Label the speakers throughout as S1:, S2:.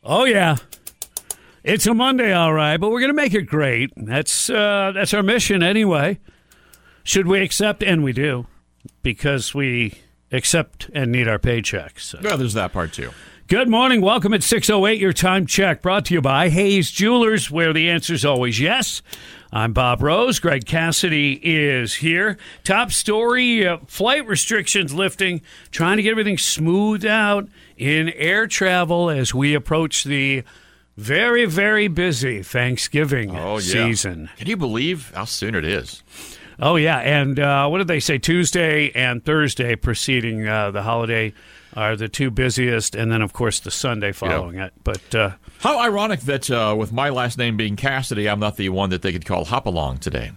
S1: Oh, yeah. It's a Monday, all right, but we're going to make it great. That's our mission anyway. Should we accept? And we do, because we accept and need our paychecks. So.
S2: Well, there's that part, too.
S1: Good morning. Welcome at 6:08, your time check, brought to you by Hayes Jewelers, where the answer is always yes. I'm Bob Rose. Greg Cassidy is here. Top story, flight restrictions lifting, trying to get everything smoothed out in air travel as we approach the very, very busy Thanksgiving season.
S2: Can you believe how soon it is?
S1: Oh, yeah. And what did they say? Tuesday and Thursday preceding the holiday are the two busiest, and then, of course, the Sunday following it. But
S2: how ironic that with my last name being Cassidy, I'm not the one that they could call Hopalong today.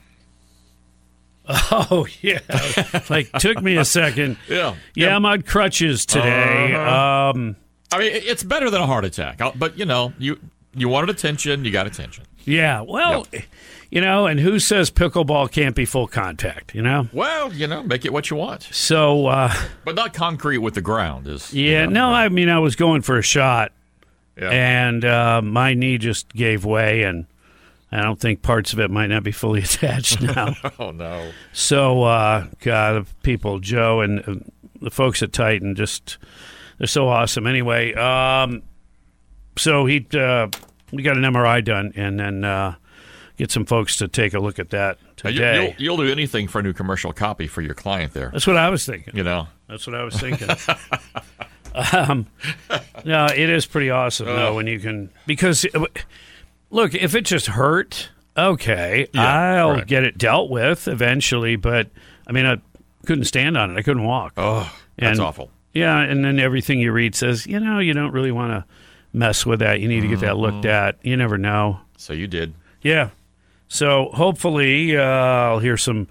S1: Oh, yeah. Like, took me a second.
S2: Yeah,
S1: I'm on crutches today.
S2: I mean, it's better than a heart attack. But, you wanted attention, you got attention.
S1: Yeah, well, and who says pickleball can't be full contact,
S2: Well, make it what you want.
S1: So,
S2: but not concrete with the ground.
S1: I mean, I was going for a shot, and my knee just gave way, and I don't think parts of it might not be fully attached now.
S2: Oh, no.
S1: So, God, people, Joe and the folks at Titan, they're so awesome. Anyway, so we got an MRI done, and then get some folks to take a look at that today.
S2: You'll do anything for a new commercial copy for your client there.
S1: That's what I was thinking. That's what I was thinking. No, it is pretty awesome, though, when you can... Because, look, if it just hurt, okay, I'll get it dealt with eventually, but, I mean, I couldn't stand on it. I couldn't walk.
S2: Oh, that's awful.
S1: Yeah, and then everything you read says, you don't really want to mess with that. You need to get that looked at. You never know.
S2: So you did.
S1: Yeah. So hopefully I'll hear something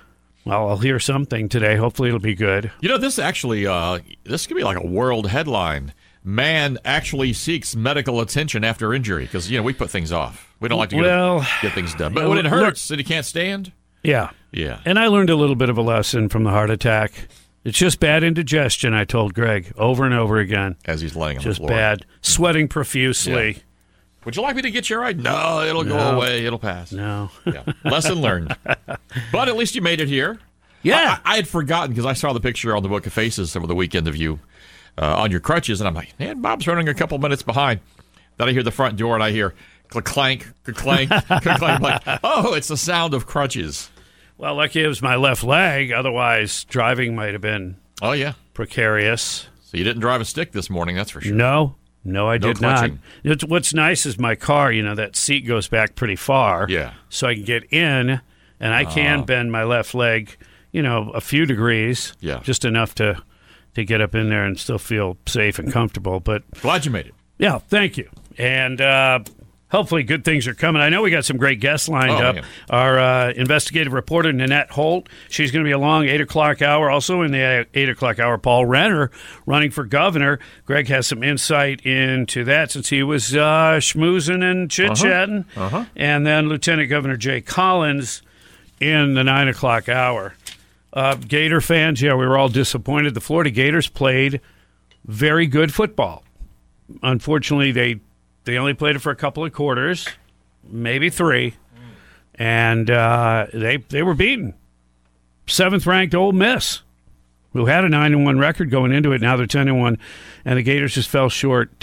S1: today. Hopefully it'll be good.
S2: This actually, this could be like a world headline. Man actually seeks medical attention after injury because, we put things off. We don't like to get things done. But when it hurts and you can't stand.
S1: Yeah.
S2: Yeah.
S1: And I learned a little bit of a lesson from the heart attack. It's just bad indigestion, I told Greg over and over again.
S2: As he's laying on
S1: the
S2: floor.
S1: Just bad. Sweating profusely.
S2: Yeah. Would you like me to get you right? No, it'll go away. It'll pass.
S1: No.
S2: Yeah. Lesson learned. But at least you made it here.
S1: Yeah.
S2: I had forgotten because I saw the picture on the Book of Faces over the weekend of you on your crutches, and I'm like, man, Bob's running a couple minutes behind. Then I hear the front door, and I hear clank, clank, clank. I'm like, oh, it's the sound of crutches.
S1: Well, lucky it was my left leg. Otherwise, driving might have been precarious.
S2: So you didn't drive a stick this morning, that's for sure.
S1: No, I did not. What's nice is my car, that seat goes back pretty far.
S2: Yeah.
S1: So I can get in, and I can bend my left leg, a few degrees.
S2: Yeah.
S1: Just enough to get up in there and still feel safe and comfortable. But
S2: glad you made it.
S1: Yeah, thank you. And hopefully good things are coming. I know we got some great guests lined up.
S2: Man.
S1: Our investigative reporter, Nanette Holt, she's going to be along 8 o'clock hour. Also in the 8 o'clock hour, Paul Renner running for governor. Greg has some insight into that since he was schmoozing and chit-chatting. And then Lieutenant Governor Jay Collins in the 9 o'clock hour. Gator fans, we were all disappointed. The Florida Gators played very good football. Unfortunately, they only played it for a couple of quarters, maybe 3, and they were beaten. 7th-ranked Ole Miss, who had a 9-1 record going into it. Now they're 10-1, and the Gators just fell short,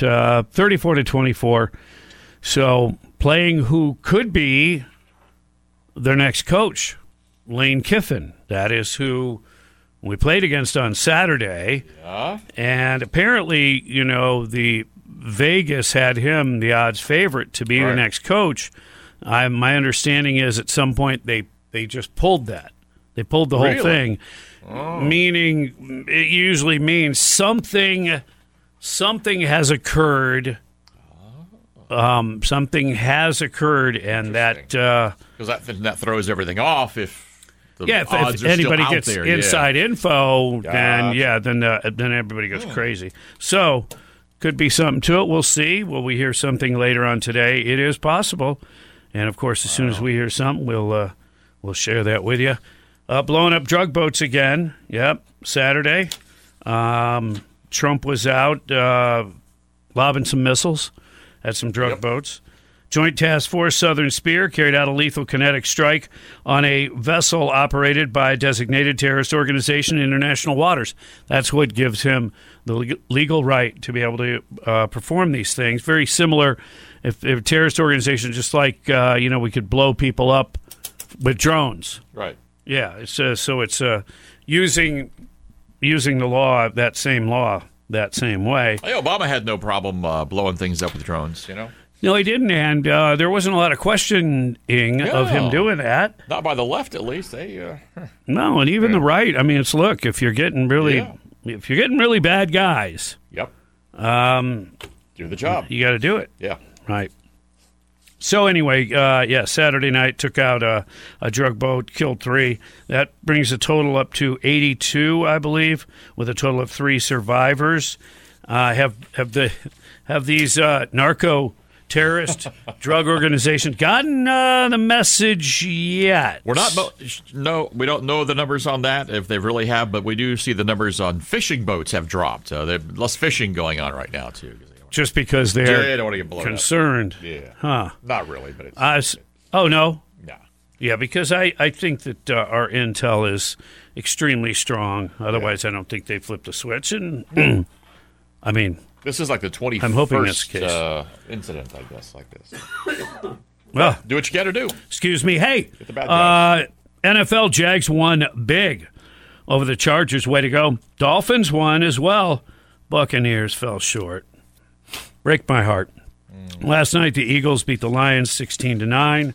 S1: 34-24. So playing who could be their next coach, Lane Kiffin. That is who we played against on Saturday.
S2: Yeah.
S1: And apparently, the Vegas had him the odds favorite to be the next coach. My understanding is at some point they just pulled that. They pulled the whole thing, meaning it usually means something has occurred. Something has occurred, and that
S2: because that throws everything off. If
S1: anybody gets
S2: there,
S1: inside info, then everybody goes crazy. So. Could be something to it. We'll see. Will we hear something later on today? It is possible. And, of course, as soon as we hear something, we'll share that with you. Blowing up drug boats again. Yep, Saturday. Trump was out lobbing some missiles had some drug boats. Joint Task Force Southern Spear carried out a lethal kinetic strike on a vessel operated by a designated terrorist organization in international waters. That's what gives him the legal right to be able to perform these things. Very similar, if a terrorist organization, just like, we could blow people up with drones.
S2: Right.
S1: Yeah, it's using the law, that same way.
S2: Hey, Obama had no problem blowing things up with drones,
S1: No, he didn't, and there wasn't a lot of questioning of him doing that.
S2: Not by the left, at least.
S1: No, and even the right. I mean, if you're getting really bad guys,
S2: do the job.
S1: You got to do it.
S2: Yeah,
S1: right. So anyway, Saturday night took out a drug boat, killed 3. That brings the total up to 82, I believe, with a total of 3 survivors. Have these narco terrorist drug organizations gotten the message yet?
S2: We're not. We don't know the numbers on that, if they really have, but we do see the numbers on fishing boats have dropped. There's less fishing going on right now, too.
S1: Just because they're
S2: don't want to get blown
S1: concerned.
S2: Up. Yeah.
S1: Huh.
S2: Not really, but it's...
S1: oh, no?
S2: No.
S1: Yeah, because I think that our intel is extremely strong. Otherwise, I don't think they flipped the switch. And, I mean...
S2: This is like the 21st
S1: I'm hoping that's the case.
S2: Incident, I guess, like this.
S1: Well,
S2: do what you got to do.
S1: Excuse me. Hey,
S2: get the bad guys.
S1: NFL Jags won big over the Chargers. Way to go. Dolphins won as well. Buccaneers fell short. Break my heart. Last night, the Eagles beat the Lions 16-9.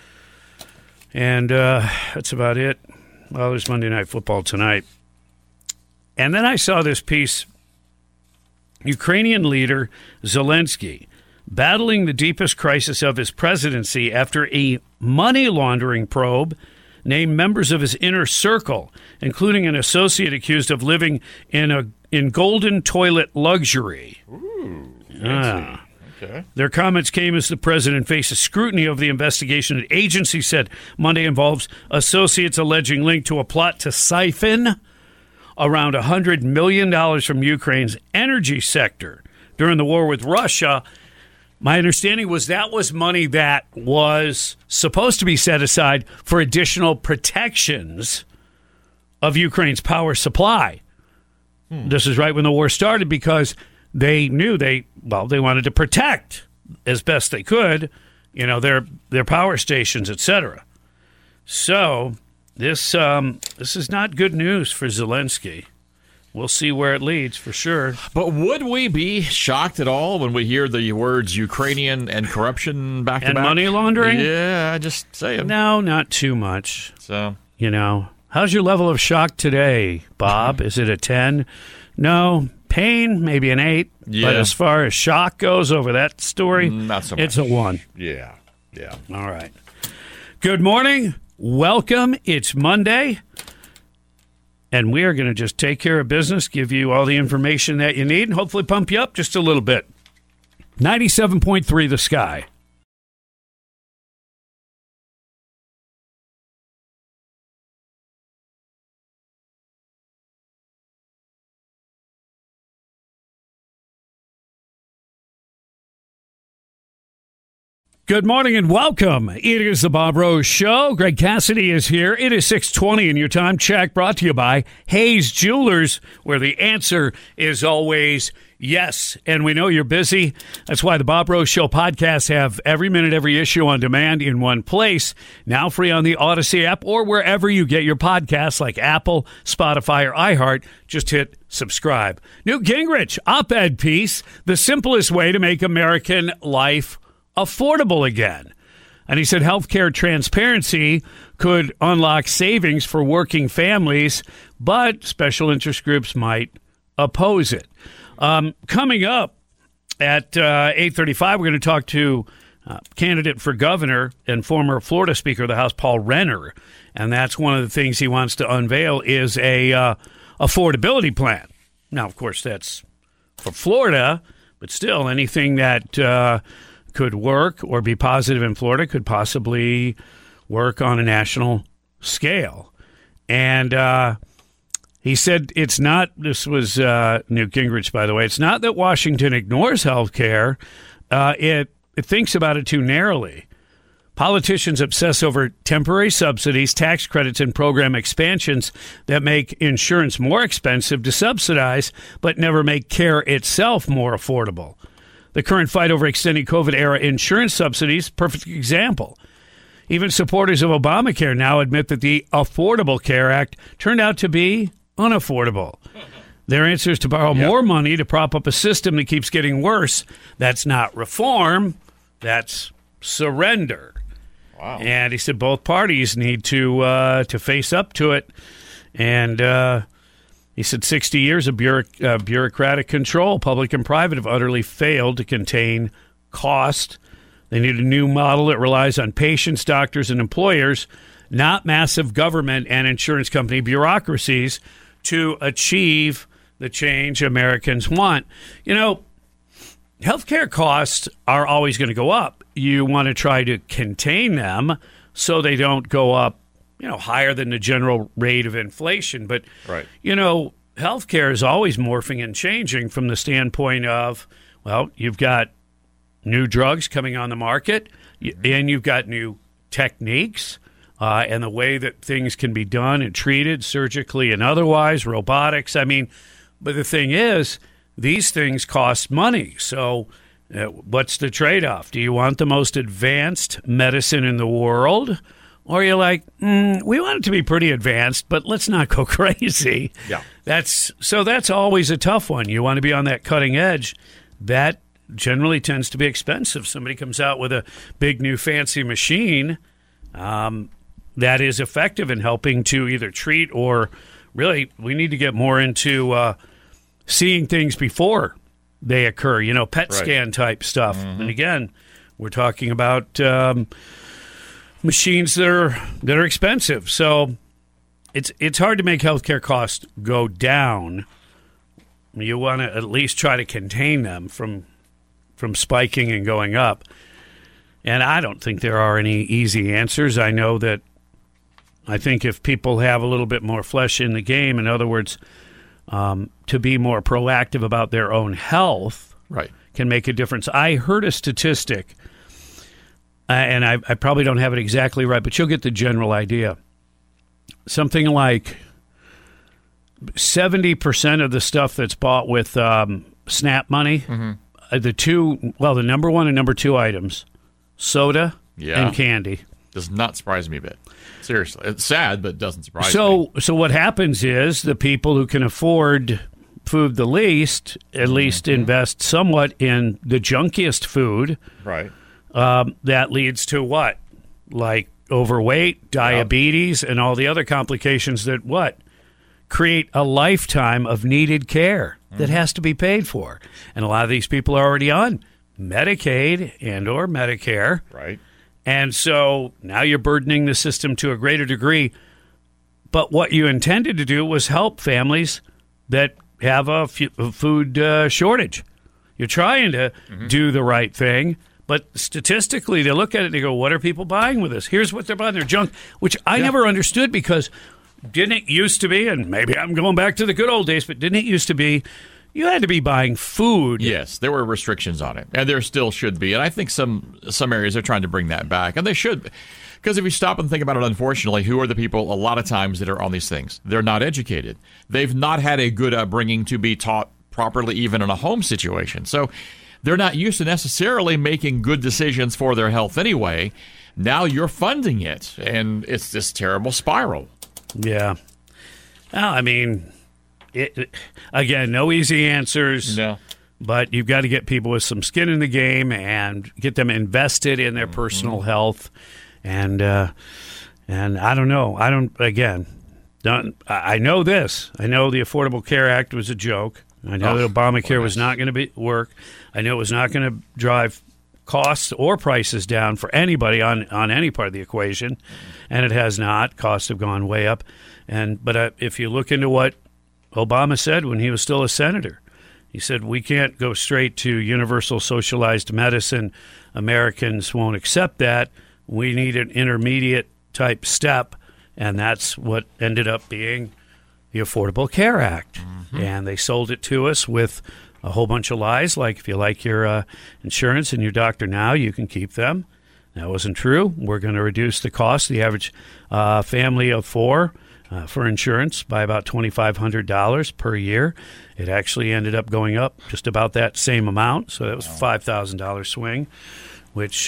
S1: And that's about it. Well, there's Monday Night Football tonight. And then I saw this piece. Ukrainian leader Zelensky battling the deepest crisis of his presidency after a money laundering probe named members of his inner circle, including an associate accused of living in golden toilet luxury.
S2: Ooh, fancy. Okay.
S1: Their comments came as the president faces scrutiny of the investigation. An agency said Monday involves associates alleging link to a plot to siphon around $100 million from Ukraine's energy sector during the war with Russia. My understanding was that was money that was supposed to be set aside for additional protections of Ukraine's power supply. This is right when the war started because they knew they wanted to protect as best they could, their power stations, etc. So this is not good news for Zelensky. We'll see where it leads for sure.
S2: But would we be shocked at all when we hear the words Ukrainian and corruption back to back?
S1: And money laundering?
S2: Yeah, just saying.
S1: No, not too much.
S2: So,
S1: how's your level of shock today, Bob? Is it a 10? No. Pain, maybe an 8.
S2: Yeah.
S1: But as far as shock goes over that story,
S2: not so much.
S1: It's a 1.
S2: Yeah.
S1: All right. Good morning. Welcome. It's Monday. And we are going to just take care of business, give you all the information that you need, and hopefully pump you up just a little bit. 97.3 The Sky. Good morning and welcome. It is the Bob Rose Show. Greg Cassidy is here. It is 6:20 in your time check, brought to you by Hayes Jewelers, where the answer is always yes. And we know you're busy. That's why the Bob Rose Show podcasts have every minute, every issue on demand in one place. Now free on the Odyssey app or wherever you get your podcasts like Apple, Spotify, or iHeart. Just hit subscribe. Newt Gingrich, op-ed piece, the simplest way to make American life affordable again. And he said healthcare transparency could unlock savings for working families, but special interest groups might oppose it. Coming up at 8:35, we're going to talk to candidate for governor and former Florida Speaker of the House, Paul Renner. And that's one of the things he wants to unveil is a affordability plan. Now, of course, that's for Florida, but still anything that could work or be positive in Florida could possibly work on a national scale. And he said it's not, this was Newt Gingrich, by the way, it's not that Washington ignores health care. it thinks about it too narrowly. Politicians obsess over temporary subsidies, tax credits, and program expansions that make insurance more expensive to subsidize, but never make care itself more affordable. The current fight over extending COVID-era insurance subsidies, perfect example. Even supporters of Obamacare now admit that the Affordable Care Act turned out to be unaffordable. Their answer is to borrow more money to prop up a system that keeps getting worse. That's not reform. That's surrender.
S2: Wow.
S1: And he said both parties need to face up to it. And he said 60 years of bureaucratic control, public and private, have utterly failed to contain cost. They need a new model that relies on patients, doctors, and employers, not massive government and insurance company bureaucracies, to achieve the change Americans want. You know, healthcare costs are always going to go up. You want to try to contain them so they don't go up, higher than the general rate of inflation. But, healthcare is always morphing and changing from the standpoint of, well, you've got new drugs coming on the market, and you've got new techniques and the way that things can be done and treated surgically and otherwise, robotics. I mean, but the thing is, these things cost money. So what's the trade-off? Do you want the most advanced medicine in the world? Or you're like, we want it to be pretty advanced, but let's not go crazy.
S2: Yeah.
S1: That's always a tough one. You want to be on that cutting edge. That generally tends to be expensive. Somebody comes out with a big new fancy machine that is effective in helping to either treat or really we need to get more into seeing things before they occur, PET scan type stuff. And again, we're talking about machines that are expensive. So it's hard to make healthcare costs go down. You want to at least try to contain them from spiking and going up. And I don't think there are any easy answers. I think if people have a little bit more flesh in the game, in other words, to be more proactive about their own health, can make a difference. I heard a statistic, and I probably don't have it exactly right, but you'll get the general idea. Something like 70% of the stuff that's bought with SNAP money, the number one and number two items, soda and candy.
S2: Does not surprise me a bit. Seriously. It's sad, but it doesn't surprise me.
S1: So what happens is the people who can afford food the least at least invest somewhat in the junkiest food.
S2: Right.
S1: That leads to what? Like overweight, diabetes, and all the other complications that create a lifetime of needed care that has to be paid for. And a lot of these people are already on Medicaid and or Medicare.
S2: Right.
S1: And so now you're burdening the system to a greater degree. But what you intended to do was help families that have a food shortage. You're trying to do the right thing. But statistically, they look at it and they go, what are people buying with this? Here's what they're buying. They're junk, which I never understood because didn't it used to be, and maybe I'm going back to the good old days, but didn't it used to be you had to be buying food?
S2: Yes, there were restrictions on it, and there still should be. And I think some areas are trying to bring that back, and they should. Because if you stop and think about it, unfortunately, who are the people a lot of times that are on these things? They're not educated. They've not had a good upbringing to be taught properly, even in a home situation. So they're not used to necessarily making good decisions for their health anyway. Now you're funding it, and it's this terrible spiral.
S1: Yeah. Well, I mean, again, no easy answers.
S2: No.
S1: But you've got to get people with some skin in the game and get them invested in their personal health. And I don't know. I know this. I know the Affordable Care Act was a joke. I know that Obamacare was not going to work. I know it was not going to drive costs or prices down for anybody on any part of the equation, and it has not. Costs have gone way up. But if you look into what Obama said when he was still a senator, he said, we can't go straight to universal socialized medicine. Americans won't accept that. We need an intermediate type step, and that's what ended up being the Affordable Care Act. And they sold it to us with a whole bunch of lies, like if you like your insurance and your doctor now, you can keep them. That wasn't true. We're going to reduce the cost, the average family of four, for insurance by about $2,500 per year. It actually ended up going up just about that same amount, so that was a $5,000 swing, which,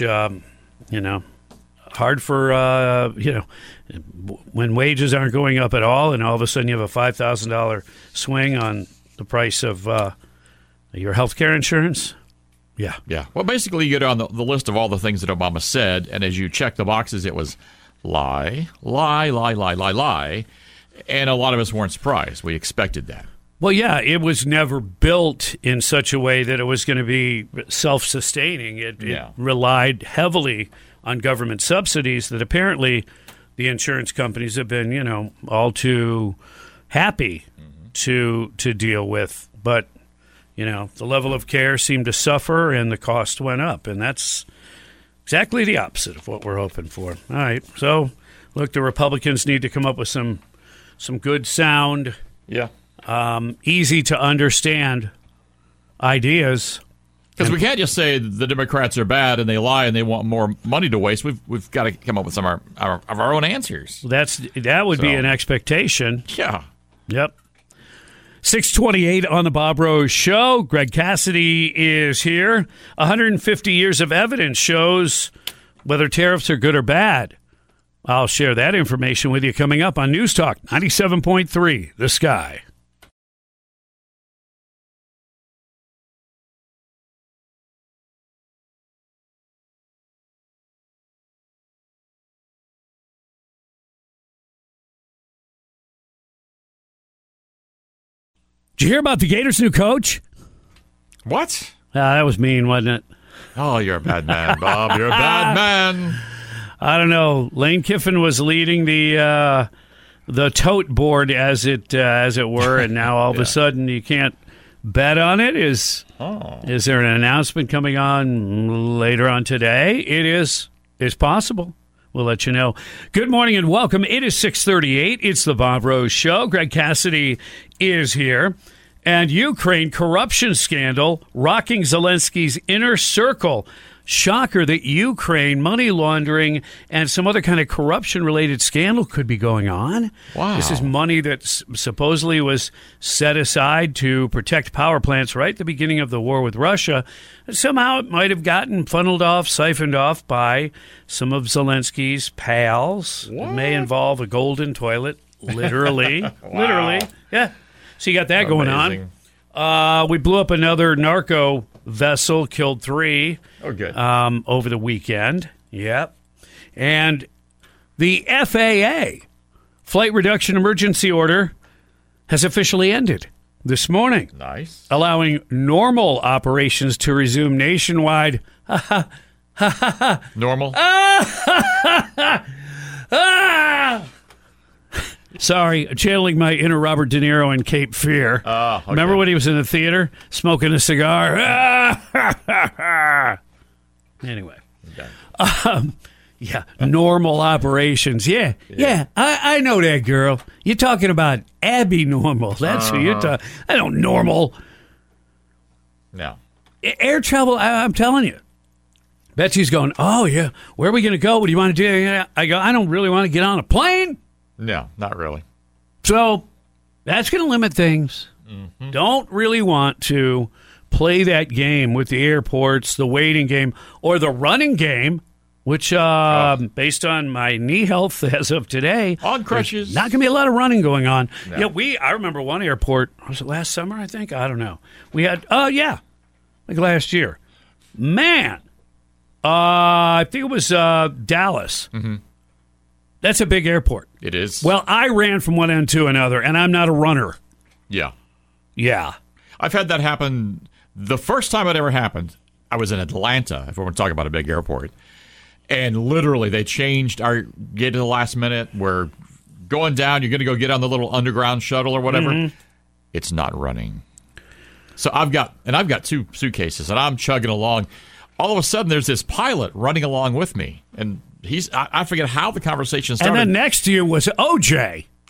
S1: hard for, when wages aren't going up at all and all of a sudden you have a $5,000 swing on the price of your health care insurance. Yeah.
S2: Yeah. Well, basically, you get on the list of all the things that Obama said, and as you check the boxes, it was lie, lie, lie, lie, lie, lie. And a lot of us weren't surprised. We expected that.
S1: Well, yeah, it was never built in such a way that it was going to be self-sustaining. It relied heavily on government subsidies that apparently the insurance companies have been, all too happy to deal with. But, the level of care seemed to suffer and the cost went up. And that's exactly the opposite of what we're hoping for. All right. So, look, the Republicans need to come up with some good sound, easy to understand ideas.
S2: Because we can't just say the Democrats are bad and they lie and they want more money to waste. We've got to come up with some of our own answers.
S1: That would be an expectation.
S2: Yeah.
S1: Yep. 628 on the Bob Rose Show. Greg Cassidy is here. 150 years of evidence shows whether tariffs are good or bad. I'll share that information with you coming up on News Talk 97.3, The Sky. Did you hear about the Gators' new coach?
S2: What?
S1: That was mean, wasn't it?
S2: Oh, you're a bad man, Bob. You're a bad man.
S1: I don't know. Lane Kiffin was leading the tote board, as it were, and now all of a sudden you can't bet on it. Is there an announcement coming on later on today? It is. It's possible. We'll let you know. Good morning and welcome. It is 6:38. It's the Bob Rose Show. Greg Cassidy is here. And Ukraine corruption scandal rocking Zelensky's inner circle. Shocker that Ukraine money laundering and some other kind of corruption-related scandal could be going on.
S2: Wow.
S1: This is money that supposedly was set aside to protect power plants right at the beginning of the war with Russia. Somehow it might have gotten funneled off, siphoned off by some of Zelensky's pals. What? It may involve a golden toilet, literally.
S2: Wow.
S1: Literally. Yeah. So you got that going on. We blew up another narco vessel, killed 3 over the weekend. Yep. And the FAA, Flight Reduction Emergency Order, has officially ended this morning.
S2: Nice.
S1: Allowing normal operations to resume nationwide.
S2: Normal?
S1: Sorry, channeling my inner Robert De Niro in Cape Fear.
S2: Okay.
S1: Remember when he was in the theater smoking a cigar? Anyway.
S2: Okay.
S1: Normal operations. Yeah, I know that girl. You're talking about Abby Normal. That's who you're talking. I don't normal.
S2: No.
S1: Air travel, I'm telling you. Betsy's going, oh, yeah, where are we going to go? What do you want to do? I go, I don't really want to get on a plane.
S2: No, not really.
S1: So that's going to limit things. Mm-hmm. Don't really want to play that game with the airports, the waiting game, or the running game, which, based on my knee health as of today,
S2: on crutches,
S1: not going to be a lot of running going on. No. Yeah, I remember one airport, was it last summer, I think? I don't know. We had, like last year. Man, I think it was Dallas.
S2: Mm-hmm.
S1: That's a big airport.
S2: It is.
S1: Well, I ran from one end to another, and I'm not a runner.
S2: Yeah.
S1: Yeah.
S2: I've had that happen. The first time it ever happened, I was in Atlanta, if we're talking about a big airport. And literally, they changed our gate to the last minute. We're going down. You're going to go get on the little underground shuttle or whatever. Mm-hmm. It's not running. So I've got 2 suitcases, and I'm chugging along. All of a sudden, there's this pilot running along with me. And I forget how the conversation started.
S1: And then next to you was OJ.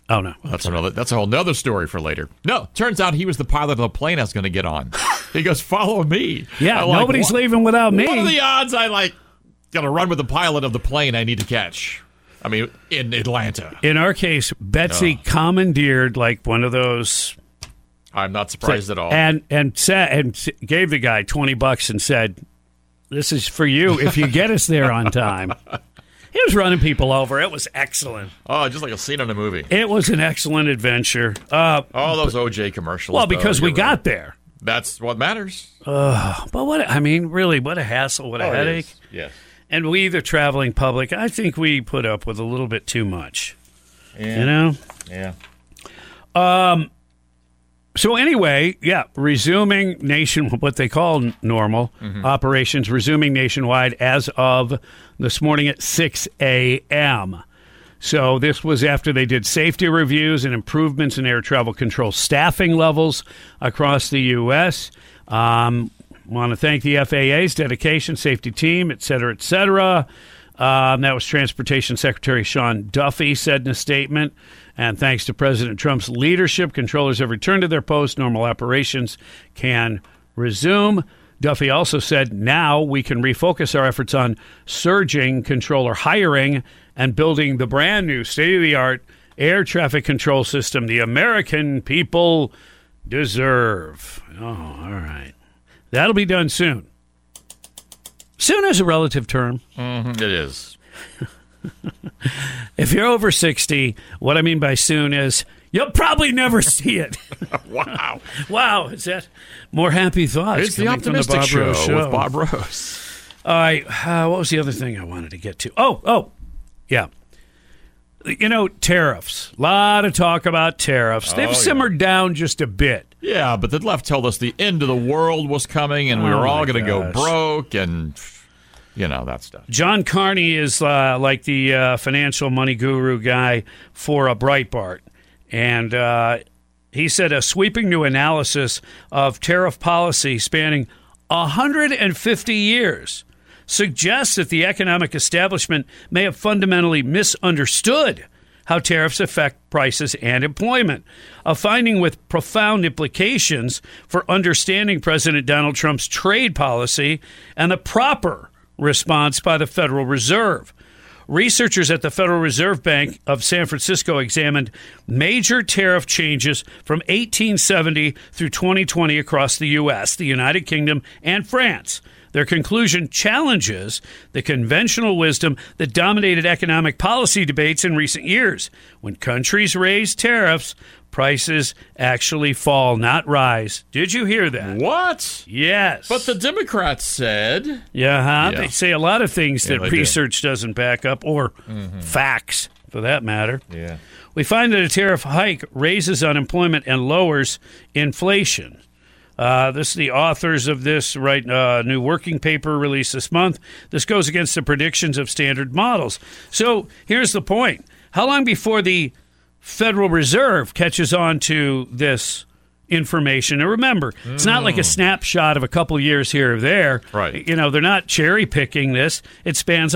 S1: Oh, no.
S2: That's a whole nother story for later. No, turns out he was the pilot of the plane I was going to get on. He goes, follow me.
S1: Yeah, nobody's leaving without me.
S2: What are the odds I got to run with the pilot of the plane I need to catch? I mean, in Atlanta.
S1: In our case, Betsy commandeered like one of those.
S2: I'm not surprised at all.
S1: And gave the guy $20 and said, "This is for you if you get us there on time." He was running people over. It was excellent.
S2: Oh, just like a scene in a movie.
S1: It was an excellent adventure.
S2: All those OJ commercials.
S1: Well, because we got there.
S2: That's what matters.
S1: But what a hassle, what a headache.
S2: Yes.
S1: And we, the traveling public, I think we put up with a little bit too much.
S2: Yeah.
S1: You know?
S2: Yeah.
S1: So anyway, resuming what they call normal operations, resuming nationwide as of this morning at 6 a.m. So this was after they did safety reviews and improvements in air travel control staffing levels across the U.S. Want to thank the FAA's dedication, safety team, et cetera, et cetera. That was Transportation Secretary Sean Duffy said in a statement. And thanks to President Trump's leadership, controllers have returned to their posts. Normal operations can resume. Duffy also said now we can refocus our efforts on surging controller hiring and building the brand new state-of-the-art air traffic control system the American people deserve. Oh, all right. That'll be done soon. Soon is a relative term.
S2: It is.
S1: If you're over 60, what I mean by soon is you'll probably never see it.
S2: Wow.
S1: Wow. Is that more happy thoughts?
S2: It's the Optimistic Show with Bob Rose.
S1: All right. What was the other thing I wanted to get to? Oh, yeah. You know, tariffs. A lot of talk about tariffs. They've simmered down just a bit.
S2: Yeah, but the left told us the end of the world was coming and we were all going to go broke and, that stuff. John Carney is like the financial money guru guy for a Breitbart. And he said a sweeping new analysis of tariff policy spanning 150 years suggests that the economic establishment may have fundamentally misunderstood how tariffs affect prices and employment, a finding with profound implications for understanding President Donald Trump's trade policy and the proper response by the Federal Reserve. Researchers at the Federal Reserve Bank of San Francisco examined major tariff changes from 1870 through 2020 across the U.S., the United Kingdom, and France. Their conclusion challenges the conventional wisdom that dominated economic policy debates in recent years. When countries raise tariffs, prices actually fall, not rise. Did you hear that? What?
S1: Yes.
S2: But the Democrats said...
S1: Yeah. They say a lot of things that research doesn't back up, or facts, for that matter.
S2: Yeah.
S1: We find that a tariff hike raises unemployment and lowers inflation. This is the authors of this new working paper released this month. This goes against the predictions of standard models. So here's the point. How long before the Federal Reserve catches on to this information? And remember, it's not like a snapshot of a couple years here or there.
S2: Right.
S1: They're not cherry picking this. It spans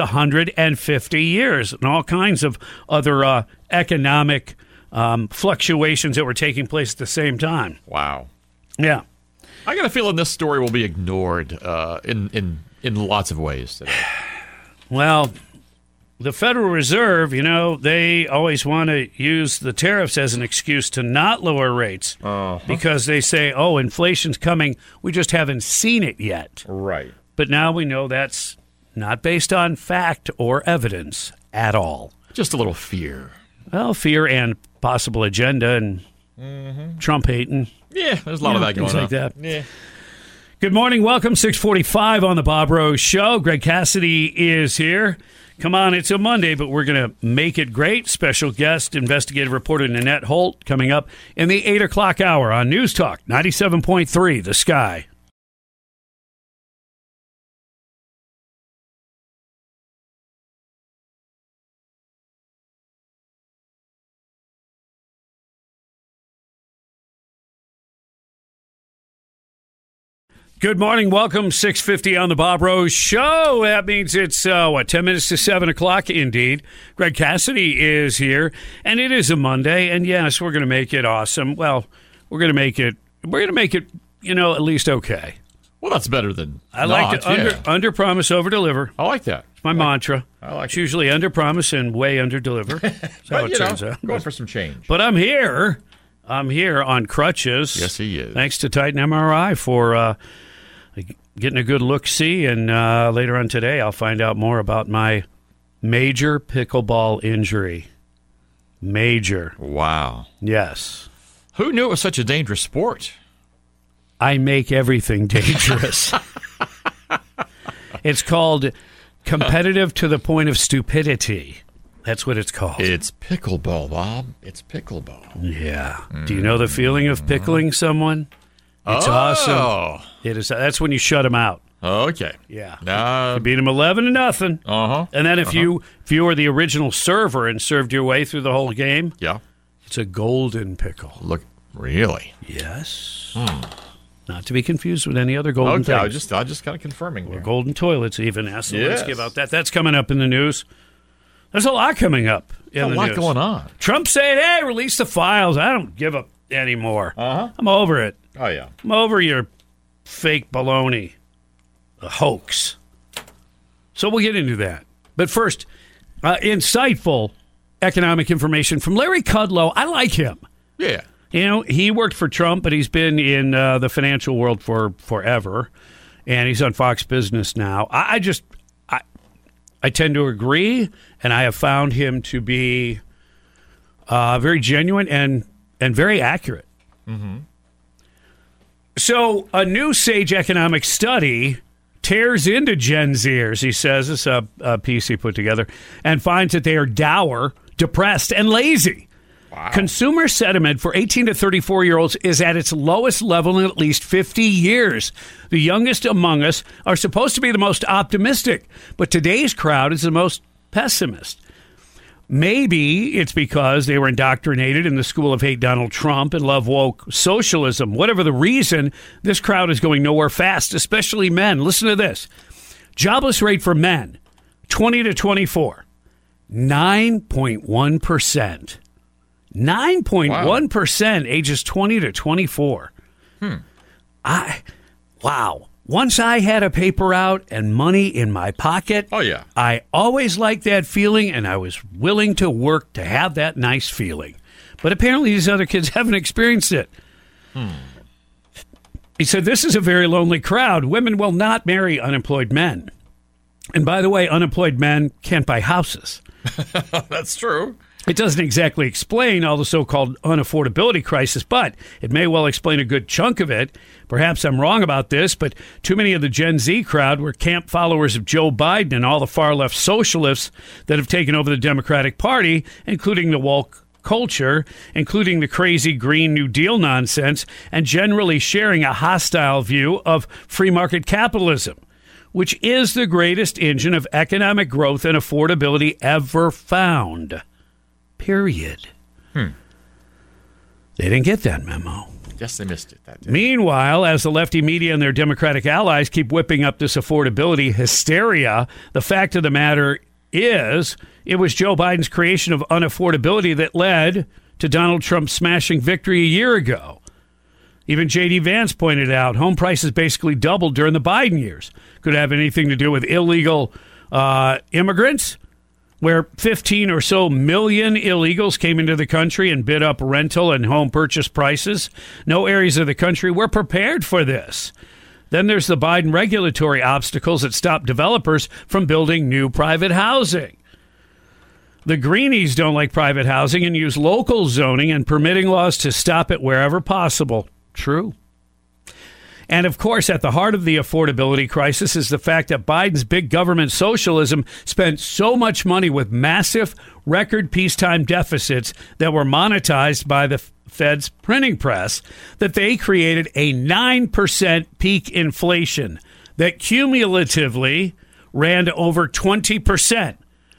S1: 150 years and all kinds of other economic fluctuations that were taking place at the same time.
S2: Wow.
S1: Yeah.
S2: I got a feeling this story will be ignored in lots of ways today.
S1: Well, the Federal Reserve, they always want to use the tariffs as an excuse to not lower rates because they say, inflation's coming. We just haven't seen it yet.
S2: Right.
S1: But now we know that's not based on fact or evidence at all.
S2: Just a little fear.
S1: Well, fear and possible agenda and Trump hating.
S2: Yeah, there's a lot of that going on.
S1: Like that.
S2: Yeah.
S1: Good morning. Welcome. 6:45 on the Bob Rose Show. Greg Cassidy is here. Come on, it's a Monday, but we're going to make it great. Special guest, investigative reporter Nanette Holt, coming up in the 8 o'clock hour on News Talk 97.3, The Sky. Good morning. Welcome. 6:50 on the Bob Rose Show. That means it's, 10 minutes to 7 o'clock indeed. Greg Cassidy is here, and it is a Monday, and yes, we're going to make it awesome. Well, we're going to make it, at least okay.
S2: Well, that's better than
S1: I like to under promise, over deliver.
S2: I like that.
S1: It's my mantra.
S2: I like
S1: it's usually under promise and way under deliver. That's how it turns out.
S2: Going for some change.
S1: But I'm here. I'm here on crutches.
S2: Yes, he is.
S1: Thanks to Titan MRI for getting a good look-see. And later on today, I'll find out more about my major pickleball injury. Major.
S2: Wow.
S1: Yes.
S2: Who knew it was such a dangerous sport?
S1: I make everything dangerous. It's called competitive to the point of stupidity. That's what it's called.
S2: It's pickleball, Bob. It's pickleball.
S1: Yeah. Do you know the feeling of pickling someone? It's awesome. It is. That's when you shut them out.
S2: Okay.
S1: Yeah. You beat them 11-0.
S2: Uh-huh.
S1: And then if you were the original server and served your way through the whole game,
S2: yeah,
S1: it's a golden pickle.
S2: Look, really?
S1: Yes. Not to be confused with any other golden thing.
S2: I just kind of confirming.
S1: Or golden toilets even. So let's give out that. That's coming up in the news. There's a lot coming up in the news. A lot
S2: going on.
S1: Trump saying, hey, release the files. I don't give up anymore.
S2: Uh-huh.
S1: I'm over it.
S2: Oh, yeah.
S1: I'm over your fake baloney. The hoax. So we'll get into that. But first, insightful economic information from Larry Kudlow. I like him.
S2: Yeah.
S1: You know, he worked for Trump, but he's been in the financial world for forever, and he's on Fox Business now. I tend to agree, and I have found him to be very genuine and very accurate. Mm-hmm. So a new Sage Economic study tears into Gen Zers, he says, it's a piece he put together, and finds that they are dour, depressed, and lazy.
S2: Wow.
S1: Consumer sentiment for 18 to 34-year-olds is at its lowest level in at least 50 years. The youngest among us are supposed to be the most optimistic, but today's crowd is the most pessimist. Maybe it's because they were indoctrinated in the school of hate Donald Trump and love woke socialism. Whatever the reason, this crowd is going nowhere fast, especially men. Listen to this. Jobless rate for men, 20 to 24, 9.1%. 9.1%, ages 20 to 24. Wow. Once I had a paper out and money in my pocket, I always liked that feeling, and I was willing to work to have that nice feeling. But apparently these other kids haven't experienced it. He said, this is a very lonely crowd. Women will not marry unemployed men. And by the way, unemployed men can't buy houses.
S2: That's true.
S1: It doesn't exactly explain all the so-called unaffordability crisis, but it may well explain a good chunk of it. Perhaps I'm wrong about this, but too many of the Gen Z crowd were camp followers of Joe Biden and all the far-left socialists that have taken over the Democratic Party, including the woke culture, including the crazy Green New Deal nonsense, and generally sharing a hostile view of free market capitalism, which is the greatest engine of economic growth and affordability ever found. Period. They didn't get that memo.
S2: Yes, they missed it.
S1: Meanwhile, as the lefty media and their Democratic allies keep whipping up this affordability hysteria, the fact of the matter is it was Joe Biden's creation of unaffordability that led to Donald Trump's smashing victory a year ago. Even J.D. Vance pointed out home prices basically doubled during the Biden years. Could it have anything to do with illegal immigrants? Where 15 or so million illegals came into the country and bid up rental and home purchase prices. No areas of the country were prepared for this. Then there's the Biden regulatory obstacles that stop developers from building new private housing. The Greenies don't like private housing and use local zoning and permitting laws to stop it wherever possible. True. And, of course, at the heart of the affordability crisis is the fact that Biden's big government socialism spent so much money with massive record peacetime deficits that were monetized by the Fed's printing press that they created a 9% peak inflation that cumulatively ran to over 20%.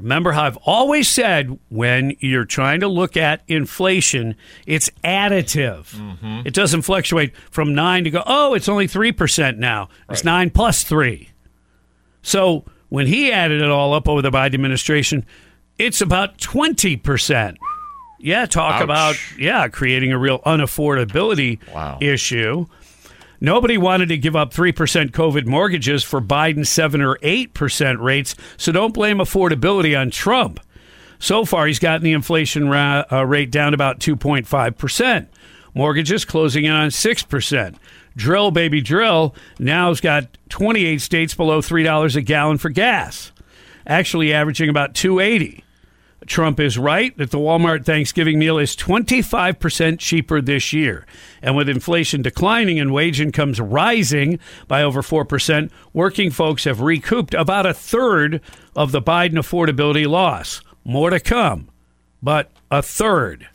S1: Remember how I've always said when you're trying to look at inflation, it's additive. Mm-hmm. It doesn't fluctuate from 9 to go, oh, it's only 3% now. It's 9 plus 3. So when he added it all up over the Biden administration, it's about 20%. Yeah, talk about creating a real unaffordability issue. Nobody wanted to give up 3% COVID mortgages for Biden's 7 or 8% rates, so don't blame affordability on Trump. So far, he's gotten the inflation rate down about 2.5%. Mortgages closing in on 6%. Drill, baby, drill, now has got 28 states below $3 a gallon for gas, actually averaging about $2.80. Trump is right that the Walmart Thanksgiving meal is 25% cheaper this year. And with inflation declining and wage incomes rising by over 4%, working folks have recouped about a third of the Biden affordability loss. More to come, but a third.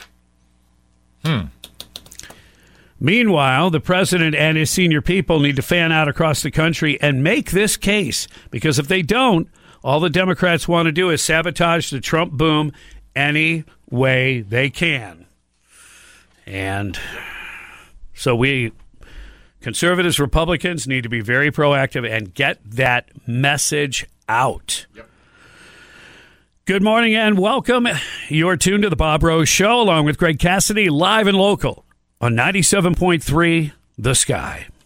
S1: Meanwhile, the president and his senior people need to fan out across the country and make this case, because if they don't, all the Democrats want to do is sabotage the Trump boom any way they can. And so we, conservatives, Republicans, need to be very proactive and get that message out. Yep. Good morning and welcome. You're tuned to the Bob Rose Show along with Greg Cassidy, live and local on 97.3 The Sky.